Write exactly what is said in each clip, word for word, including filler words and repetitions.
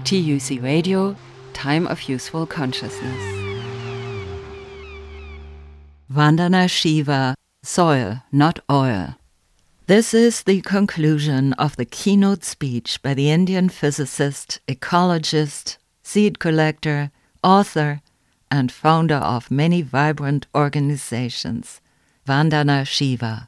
T U C Radio, Time of Useful Consciousness. Vandana Shiva, Soil, Not Oil. This is the conclusion of the keynote speech by the Indian physicist, ecologist, seed collector, author, and founder of many vibrant organizations, Vandana Shiva.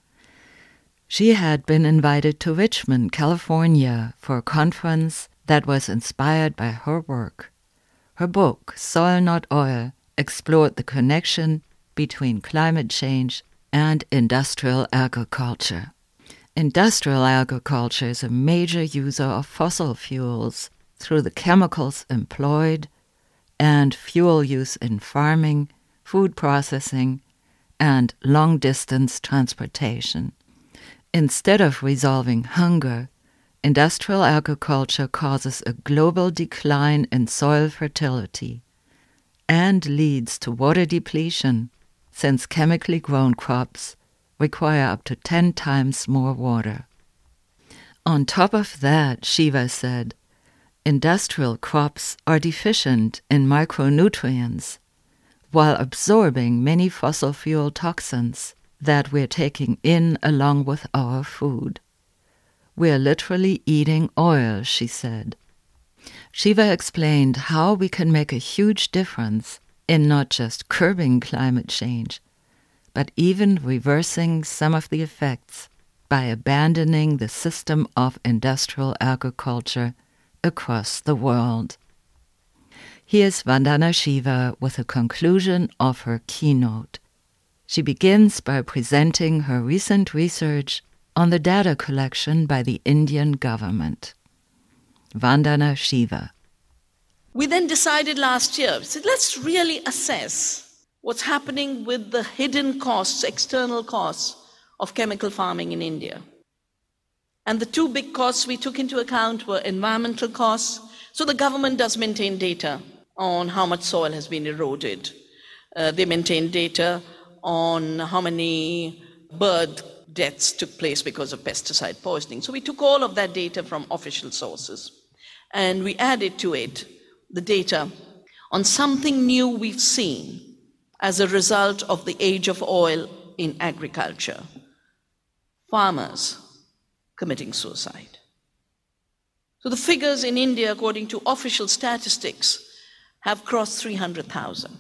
She had been invited to Richmond, California, for a conference that was inspired by her work. Her book, Soil Not Oil, explored the connection between climate change and industrial agriculture. Industrial agriculture is a major user of fossil fuels through the chemicals employed and fuel use in farming, food processing, and long-distance transportation. Instead of resolving hunger, industrial agriculture causes a global decline in soil fertility and leads to water depletion, since chemically grown crops require up to ten times more water. On top of that, Shiva said, industrial crops are deficient in micronutrients while absorbing many fossil fuel toxins that we're taking in along with our food. We're literally eating oil, she said. Shiva explained how we can make a huge difference in not just curbing climate change, but even reversing some of the effects by abandoning the system of industrial agriculture across the world. Here's Vandana Shiva with a conclusion of her keynote. She begins by presenting her recent research on the data collection by the Indian government. Vandana Shiva. We then decided last year, we said, let's really assess what's happening with the hidden costs, external costs of chemical farming in India. And the two big costs we took into account were environmental costs. So the government does maintain data on how much soil has been eroded. Uh, they maintain data on how many bird deaths took place because of pesticide poisoning. So we took all of that data from official sources and we added to it the data on something new we've seen as a result of the age of oil in agriculture. Farmers committing suicide. So the figures in India, according to official statistics, have crossed three hundred thousand.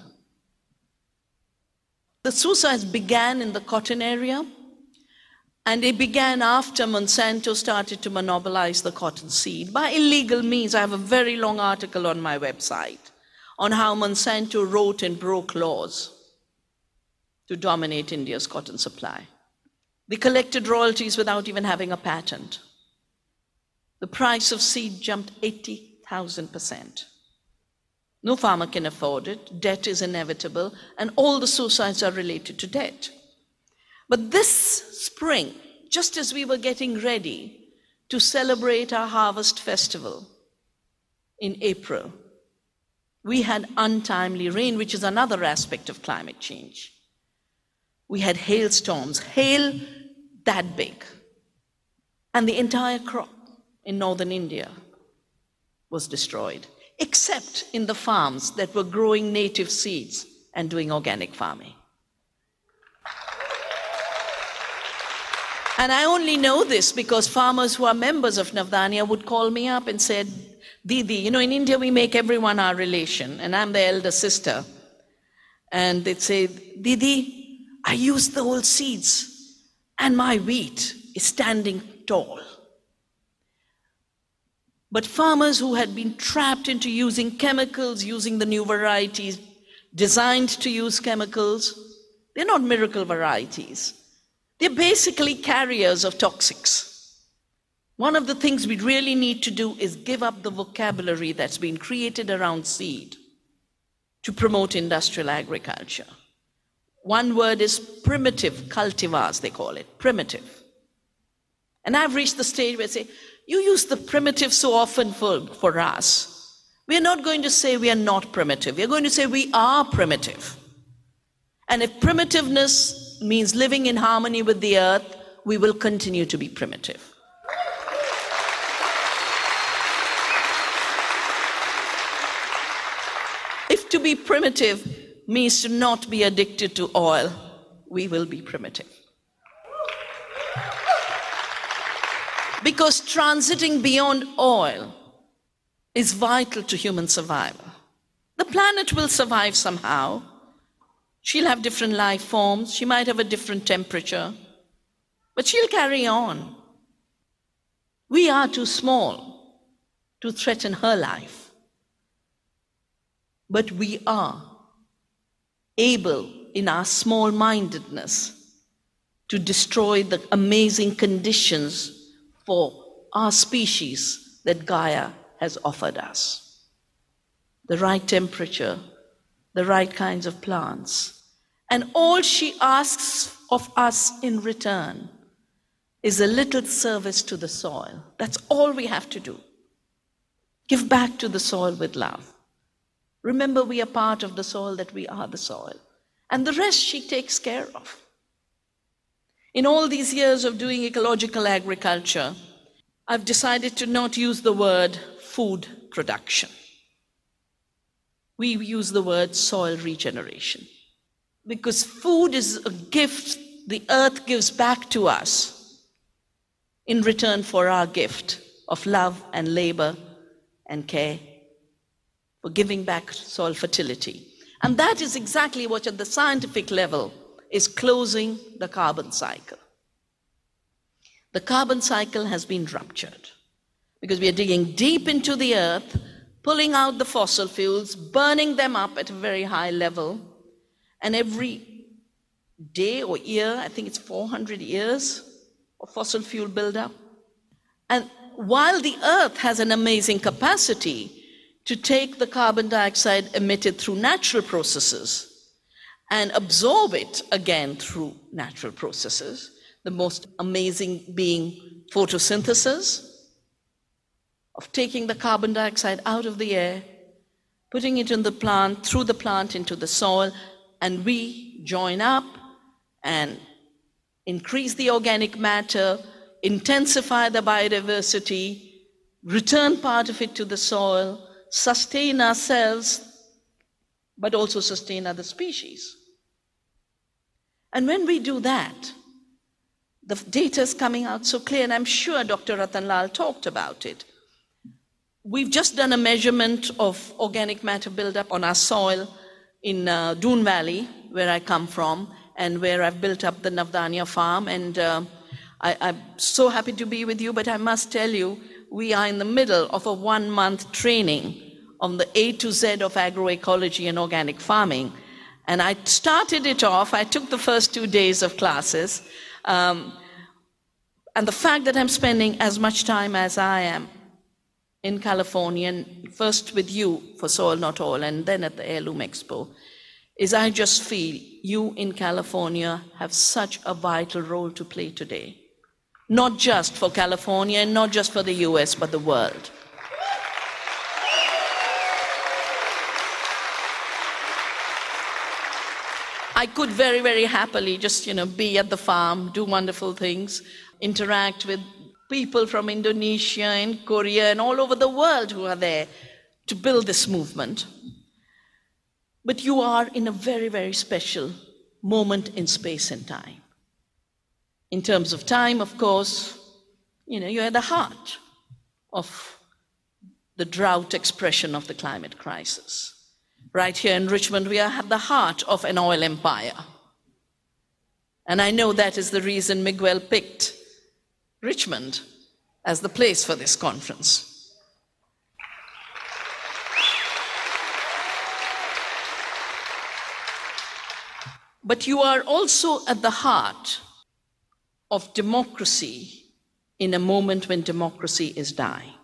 The suicides began in the cotton area, and they began after Monsanto started to monopolize the cotton seed by illegal means. I have a very long article on my website on how Monsanto wrote and broke laws to dominate India's cotton supply. They collected royalties without even having a patent. The price of seed jumped eighty thousand percent. No farmer can afford it, debt is inevitable, and all the suicides are related to debt. But this spring, just as we were getting ready to celebrate our harvest festival in April, we had untimely rain, which is another aspect of climate change. We had hailstorms, hail that big, and the entire crop in northern India was destroyed, except in the farms that were growing native seeds and doing organic farming. And I only know this because farmers who are members of Navdanya would call me up and said, Didi, you know, in India we make everyone our relation, and I'm the elder sister. And they'd say, Didi, I use the old seeds, and my wheat is standing tall. But farmers who had been trapped into using chemicals, using the new varieties designed to use chemicals, they're not miracle varieties. They're basically carriers of toxics. One of the things we really need to do is give up the vocabulary that's been created around seed to promote industrial agriculture. One word is primitive cultivars, they call it, primitive. And I've reached the stage where I say, you use the primitive so often for, for us. We're not going to say we are not primitive. We're going to say we are primitive. And if primitiveness means living in harmony with the earth, we will continue to be primitive. to be primitive means to not be addicted to oil, we will be primitive. Because transiting beyond oil is vital to human survival. The planet will survive somehow. She'll have different life forms. She might have a different temperature, but she'll carry on. We are too small to threaten her life, but we are able, in our small-mindedness, to destroy the amazing conditions for our species that Gaia has offered us. The right temperature, the right kinds of plants. And all she asks of us in return is a little service to the soil. That's all we have to do. Give back to the soil with love. Remember, we are part of the soil, that we are the soil. And the rest she takes care of. In all these years of doing ecological agriculture, I've decided to not use the word food production. We use the word soil regeneration. Because food is a gift the earth gives back to us in return for our gift of love and labor and care, for giving back soil fertility. And that is exactly what, at the scientific level, is closing the carbon cycle. The carbon cycle has been ruptured because we are digging deep into the earth, pulling out the fossil fuels, burning them up at a very high level, and every day or year, I think it's four hundred years of fossil fuel buildup. And while the earth has an amazing capacity to take the carbon dioxide emitted through natural processes and absorb it again through natural processes, the most amazing being photosynthesis, of taking the carbon dioxide out of the air, putting it in the plant, through the plant into the soil, and we join up and increase the organic matter, intensify the biodiversity, return part of it to the soil, sustain ourselves, but also sustain other species. And when we do that, the data is coming out so clear, and I'm sure Doctor Ratan Lal talked about it. We've just done a measurement of organic matter buildup on our soil in uh, Doon Valley, where I come from, and where I've built up the Navdanya farm. And uh, I, I'm so happy to be with you, but I must tell you, we are in the middle of a one-month training on the A to Z of agroecology and organic farming. And I started it off, I took the first two days of classes, um, and the fact that I'm spending as much time as I am in California, and first with you for Soil Not Oil, and then at the Heirloom Expo, is I just feel you in California have such a vital role to play today. Not just for California, and not just for the U S, but the world. I could very, very happily just, you know, be at the farm, do wonderful things, interact with people from Indonesia and Korea and all over the world who are there to build this movement. But you are in a very, very special moment in space and time. In terms of time, of course, you know, you're at the heart of the drought expression of the climate crisis. Right here in Richmond, we are at the heart of an oil empire. And I know that is the reason Miguel picked Richmond as the place for this conference. But you are also at the heart of democracy in a moment when democracy is dying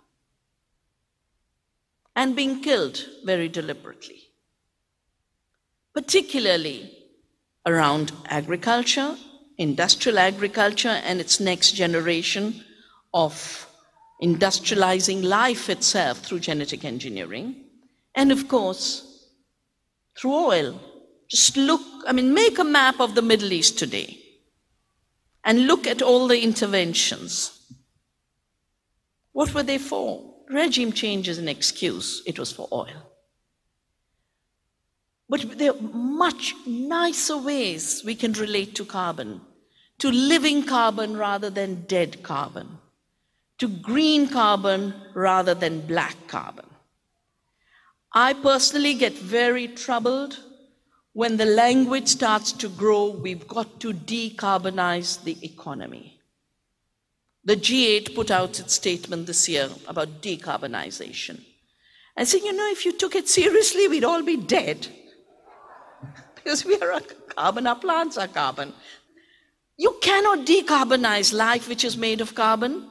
and being killed very deliberately, particularly around agriculture, industrial agriculture, and its next generation of industrializing life itself through genetic engineering, and of course, through oil. Just look, I mean, make a map of the Middle East today and look at all the interventions. What were they for? Regime change is an excuse. It was for oil. But there are much nicer ways we can relate to carbon, to living carbon rather than dead carbon, to green carbon rather than black carbon. I personally get very troubled when the language starts to grow, we've got to decarbonize the economy. The G eight put out its statement this year about decarbonization. I said, you know, if you took it seriously, we'd all be dead. Because we are a carbon, our plants are carbon. You cannot decarbonize life which is made of carbon.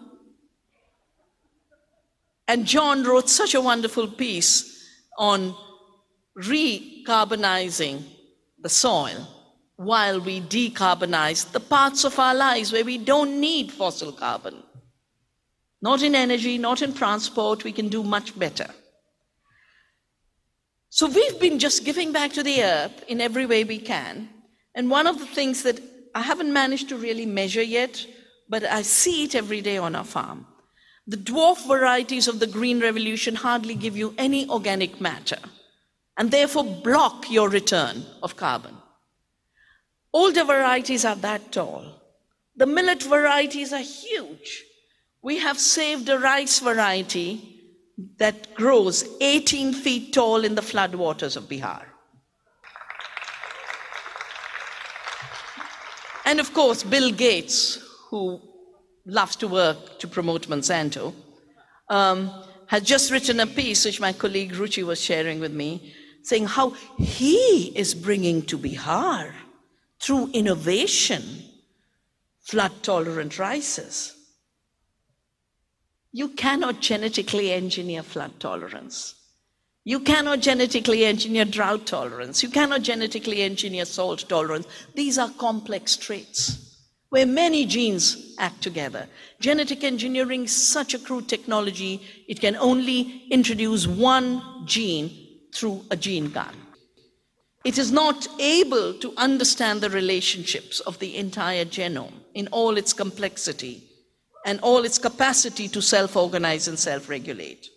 And John wrote such a wonderful piece on recarbonizing the soil while we decarbonize the parts of our lives where we don't need fossil carbon. Not in energy, not in transport, we can do much better. So we've been just giving back to the earth in every way we can. And one of the things that I haven't managed to really measure yet, but I see it every day on our farm. The dwarf varieties of the Green Revolution hardly give you any organic matter and therefore block your return of carbon. Older varieties are that tall. The millet varieties are huge. We have saved a rice variety that grows eighteen feet tall in the floodwaters of Bihar. And of course, Bill Gates, who loves to work to promote Monsanto, um, has just written a piece, which my colleague Ruchi was sharing with me, saying how he is bringing to Bihar, through innovation, flood-tolerant rices. You cannot genetically engineer flood tolerance. You cannot genetically engineer drought tolerance. You cannot genetically engineer salt tolerance. These are complex traits where many genes act together. Genetic engineering is such a crude technology, it can only introduce one gene through a gene gun. It is not able to understand the relationships of the entire genome in all its complexity and all its capacity to self-organize and self-regulate.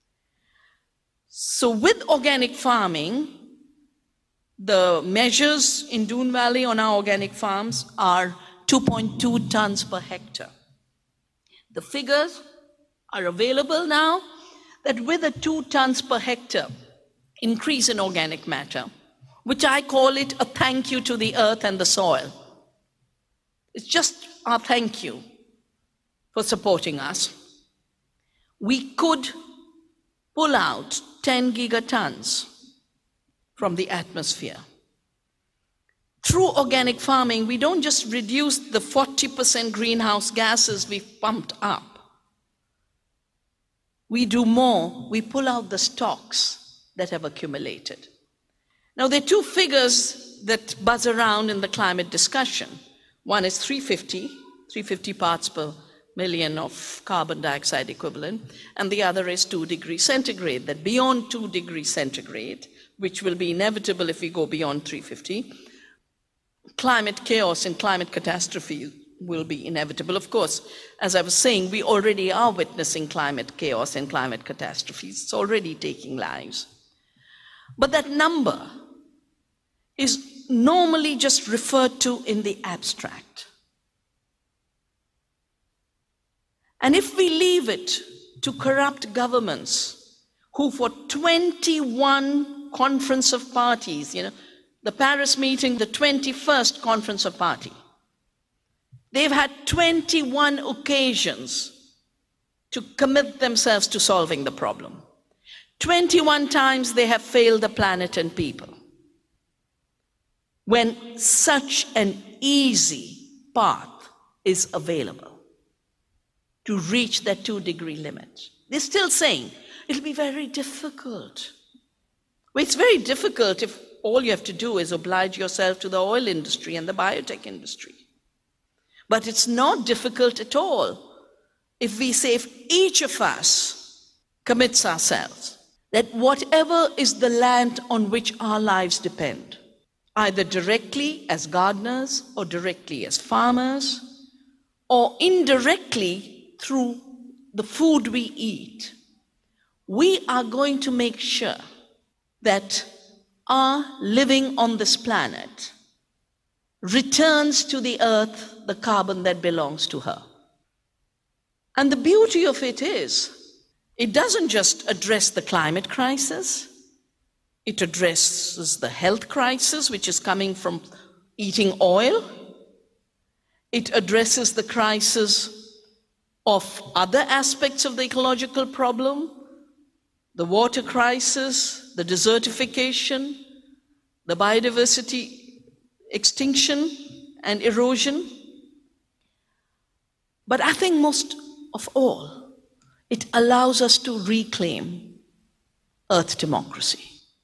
So with organic farming, the measures in Doon Valley on our organic farms are two point two tons per hectare. The figures are available now that with a two tons per hectare increase in organic matter, which I call it a thank you to the earth and the soil. It's just our thank you for supporting us. We could pull out ten gigatons from the atmosphere. Through organic farming, we don't just reduce the forty percent greenhouse gases we've pumped up. We do more, we pull out the stocks that have accumulated. Now, there are two figures that buzz around in the climate discussion. One is three hundred fifty parts per million of carbon dioxide equivalent, and the other is two degrees centigrade, that beyond two degrees centigrade, which will be inevitable if we go beyond three hundred fifty, climate chaos and climate catastrophe will be inevitable. Of course, as I was saying, we already are witnessing climate chaos and climate catastrophes. It's already taking lives. But that number is normally just referred to in the abstract. And if we leave it to corrupt governments who for twenty-one conference of parties, you know, the Paris meeting, the twenty-first conference of party, they've had twenty-one occasions to commit themselves to solving the problem. twenty-one times they have failed the planet and people. When such an easy path is available to reach that two degree limit. They're still saying it'll be very difficult. Well, it's very difficult if all you have to do is oblige yourself to the oil industry and the biotech industry. But it's not difficult at all if we say, if each of us commits ourselves, that whatever is the land on which our lives depend, either directly as gardeners or directly as farmers, or indirectly through the food we eat, we are going to make sure that are living on this planet returns to the earth the carbon that belongs to her. And the beauty of it is, it doesn't just address the climate crisis, it addresses the health crisis, which is coming from eating oil. It addresses the crisis of other aspects of the ecological problem, the water crisis, the desertification, the biodiversity extinction and erosion. But I think most of all, it allows us to reclaim Earth democracy.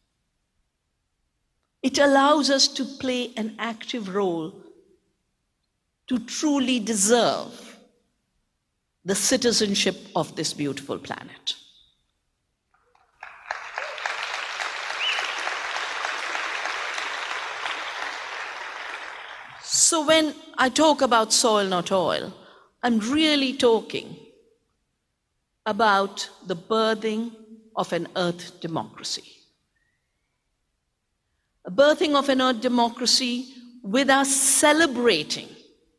It allows us to play an active role to truly deserve the citizenship of this beautiful planet. So when I talk about soil, not oil, I'm really talking about the birthing of an earth democracy. A birthing of an earth democracy with us celebrating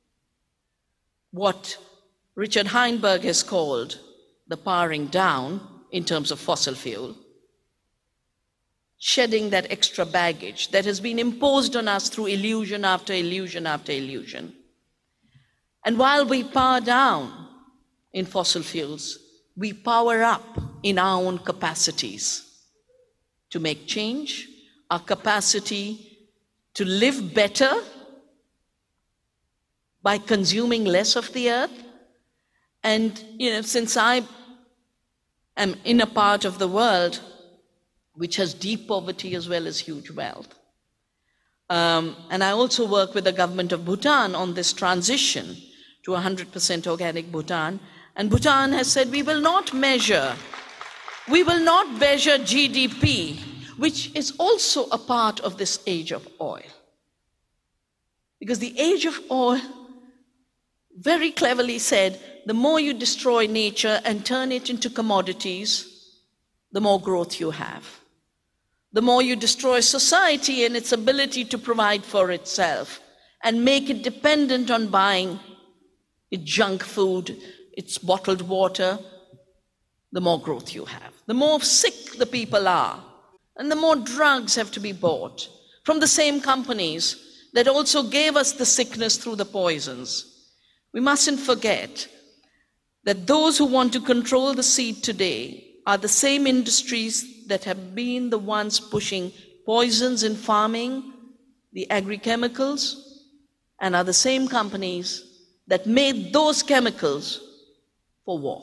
what Richard Heinberg has called the powering down in terms of fossil fuel, shedding that extra baggage that has been imposed on us through illusion after illusion after illusion. And while we power down in fossil fuels, we power up in our own capacities to make change, our capacity to live better by consuming less of the earth. And, you know, since I am in a part of the world which has deep poverty as well as huge wealth, um, and I also work with the government of Bhutan on this transition to one hundred percent organic Bhutan, and Bhutan has said we will not measure, we will not measure G D P, which is also a part of this age of oil. Because the age of oil very cleverly said, the more you destroy nature and turn it into commodities, the more growth you have. The more you destroy society and its ability to provide for itself and make it dependent on buying its junk food, its bottled water, the more growth you have. The more sick the people are, and the more drugs have to be bought from the same companies that also gave us the sickness through the poisons. We mustn't forget that those who want to control the seed today are the same industries that have been the ones pushing poisons in farming, the agrochemicals, and are the same companies that made those chemicals for war.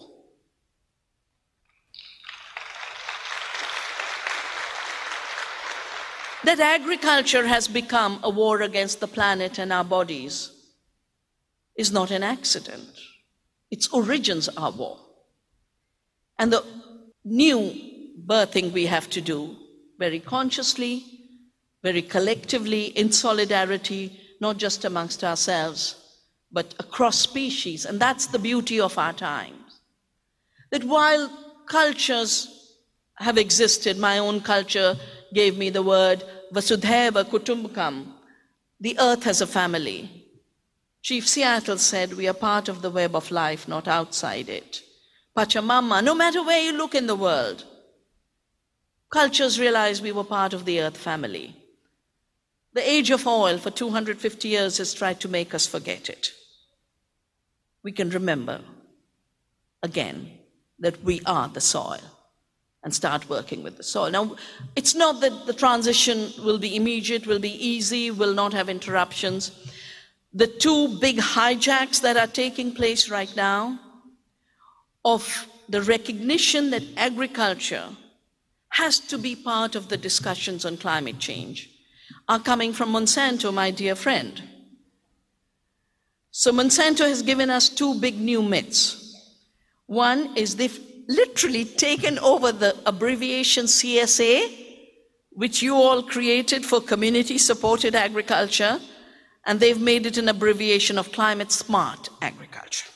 That agriculture has become a war against the planet and our bodies is not an accident. Its origins are war. And the new birthing we have to do very consciously, very collectively, in solidarity, not just amongst ourselves, but across species. And that's the beauty of our times. That while cultures have existed, my own culture gave me the word Vasudhaiva Kutumbakam, the earth has a family. Chief Seattle said, we are part of the web of life, not outside it. Pachamama, no matter where you look in the world, cultures realized we were part of the earth family. The age of oil for two hundred fifty years has tried to make us forget it. We can remember again that we are the soil and start working with the soil. Now, it's not that the transition will be immediate, will be easy, will not have interruptions. The two big hijacks that are taking place right now of the recognition that agriculture has to be part of the discussions on climate change are coming from Monsanto, my dear friend. So Monsanto has given us two big new myths. One is they've literally taken over the abbreviation C S A, which you all created for community-supported agriculture, and they've made it an abbreviation of climate smart agriculture.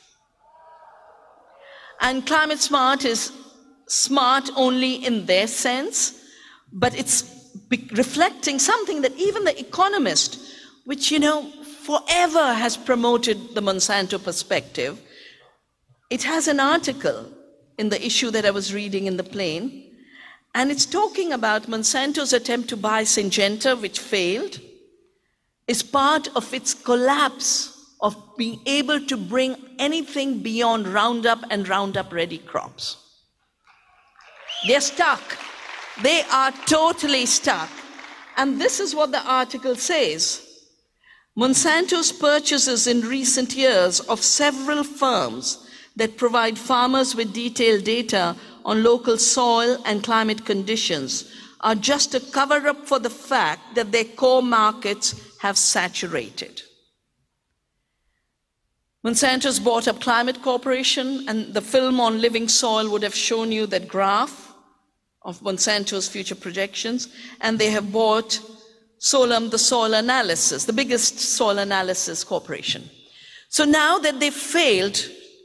And climate smart is smart only in their sense, but it's be- reflecting something that even The Economist, which, you know, forever has promoted the Monsanto perspective, it has an article in the issue that I was reading in the plane, and it's talking about Monsanto's attempt to buy Syngenta, which failed, is part of its collapse of being able to bring anything beyond Roundup and Roundup Ready crops. They're stuck. They are totally stuck. And this is what the article says. Monsanto's purchases in recent years of several firms that provide farmers with detailed data on local soil and climate conditions are just a cover-up for the fact that their core markets have saturated. Monsanto's bought up Climate Corporation, and the film on living soil would have shown you that graph of Monsanto's future projections, and they have bought Solum, the soil analysis, the biggest soil analysis corporation. So now that they've failed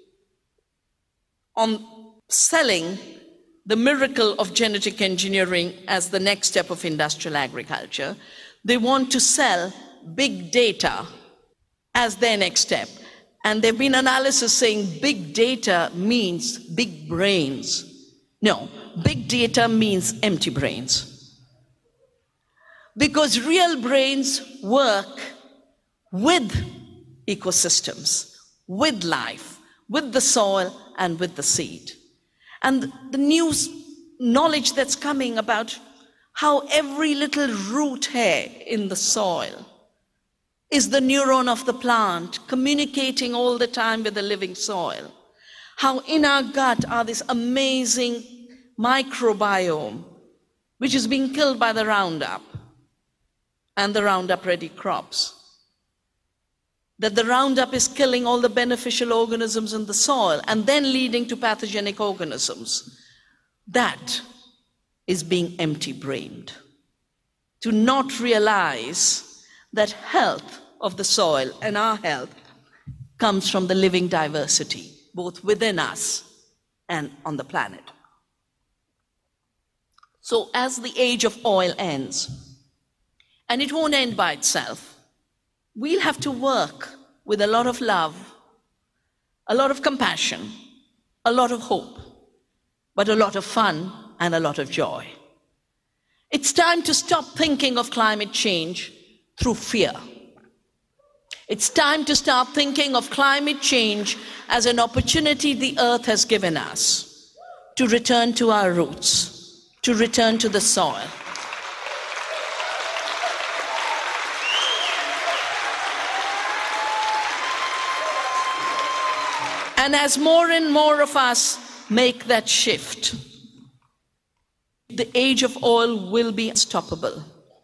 on selling the miracle of genetic engineering as the next step of industrial agriculture, they want to sell big data as their next step. And there have been analysis saying big data means big brains. No, big data means empty brains. Because real brains work with ecosystems, with life, with the soil, and with the seed. And the new knowledge that's coming about how every little root hair in the soil is the neuron of the plant, communicating all the time with the living soil. How in our gut are this amazing microbiome, which is being killed by the Roundup and the Roundup Ready crops. That the Roundup is killing all the beneficial organisms in the soil and then leading to pathogenic organisms. That is being empty-brained. To not realize that health of the soil and our health comes from the living diversity, both within us and on the planet. So as the age of oil ends, and it won't end by itself, we'll have to work with a lot of love, a lot of compassion, a lot of hope, but a lot of fun and a lot of joy. It's time to stop thinking of climate change through fear. It's time to start thinking of climate change as an opportunity the earth has given us to return to our roots, to return to the soil. And as more and more of us make that shift, the age of oil will be unstoppable.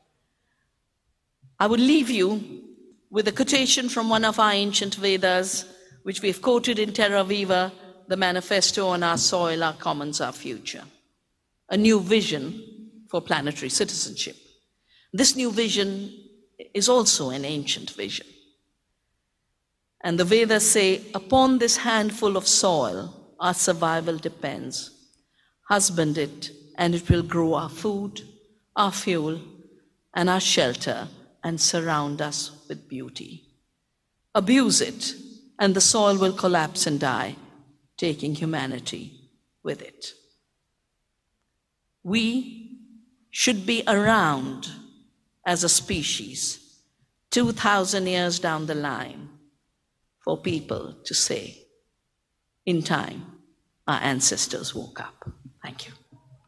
I would leave you with a quotation from one of our ancient Vedas, which we've quoted in Terra Viva, the manifesto on our soil, our commons, our future. A new vision for planetary citizenship. This new vision is also an ancient vision. And the Vedas say, upon this handful of soil, our survival depends. Husband it, and it will grow our food, our fuel, and our shelter, and surround us with beauty. Abuse it, and the soil will collapse and die, taking humanity with it. We should be around as a species two thousand years down the line for people to say, in time, our ancestors woke up. Thank you.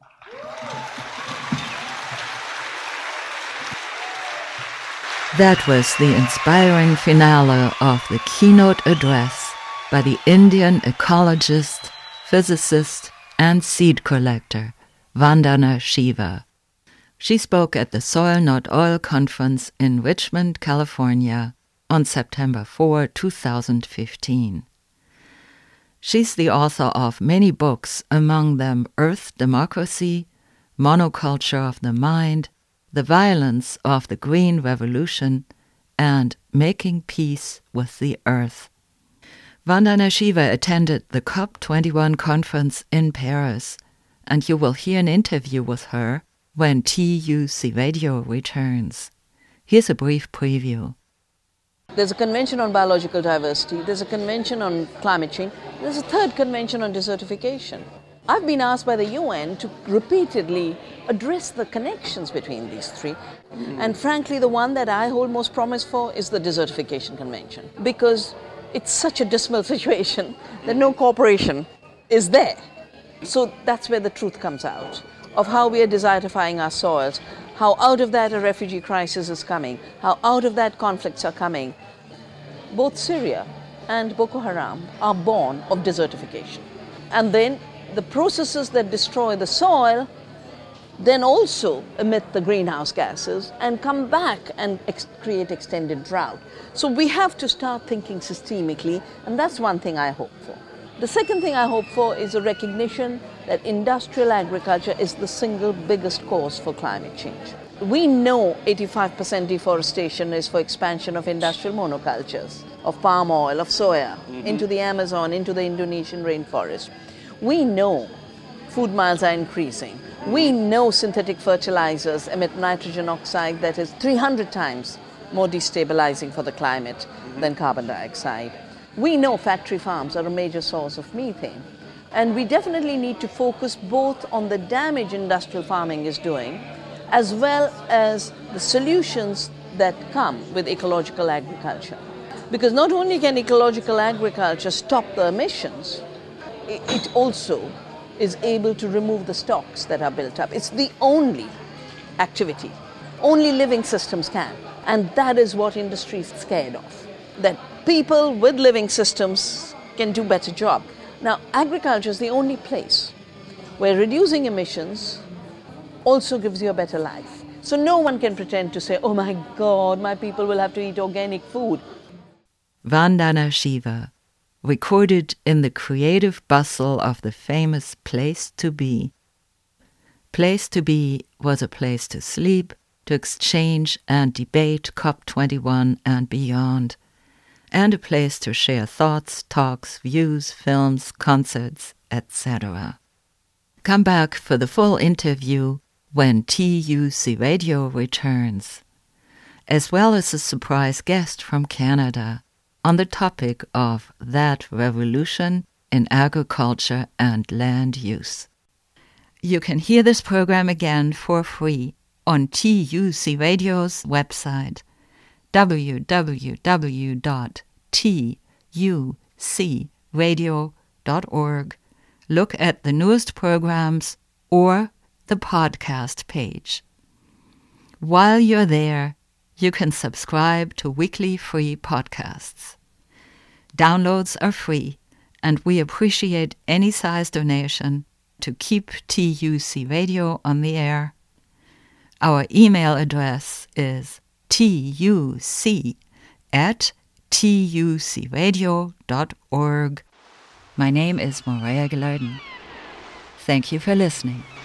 That was the inspiring finale of the keynote address by the Indian ecologist, physicist, and seed collector, Vandana Shiva. She spoke at the Soil Not Oil conference in Richmond, California on September fourth, two thousand fifteen. She's the author of many books, among them Earth Democracy, Monoculture of the Mind, The Violence of the Green Revolution, and Making Peace with the Earth. Vandana Shiva attended the COP twenty-one conference in Paris, and you will hear an interview with her when T U C Radio returns. Here's a brief preview. There's a convention on biological diversity, there's a convention on climate change, there's a third convention on desertification. I've been asked by the U N to repeatedly address the connections between these three. Mm-hmm. And frankly, the one that I hold most promise for is the Desertification Convention, because it's such a dismal situation that no cooperation is there. So that's where the truth comes out of how we are desertifying our soils, how out of that a refugee crisis is coming, how out of that conflicts are coming. Both Syria and Boko Haram are born of desertification. And then the processes that destroy the soil then also emit the greenhouse gases and come back and ex- create extended drought. So we have to start thinking systemically, and that's one thing I hope for. The second thing I hope for is a recognition that industrial agriculture is the single biggest cause for climate change. We know eighty-five percent deforestation is for expansion of industrial monocultures, of palm oil, of soya, mm-hmm. into the Amazon, into the Indonesian rainforest. We know food miles are increasing. We know synthetic fertilizers emit nitrogen oxide that is three hundred times more destabilizing for the climate mm-hmm. than carbon dioxide. We know factory farms are a major source of methane. And we definitely need to focus both on the damage industrial farming is doing, as well as the solutions that come with ecological agriculture. Because not only can ecological agriculture stop the emissions, it also is able to remove the stocks that are built up. It's the only activity. Only living systems can. And that is what industry is scared of. That people with living systems can do better job. Now, agriculture is the only place where reducing emissions also gives you a better life. So no one can pretend to say, oh my God, my people will have to eat organic food. Vandana Shiva, recorded in the creative bustle of the famous Place to Be. Place to Be was a place to sleep, to exchange and debate COP twenty-one and beyond, and a place to share thoughts, talks, views, films, concerts, et cetera. Come back for the full interview when T U C Radio returns, as well as a surprise guest from Canada on the topic of that revolution in agriculture and land use. You can hear this program again for free on T U C Radio's website, w w w dot t u c radio dot org. Look at the newest programs or the podcast page. While you're there, you can subscribe to weekly free podcasts. Downloads are free, and we appreciate any size donation to keep T U C Radio on the air. Our email address is tuc at tucradio dot org. My name is Morea Gelarden. Thank you for listening.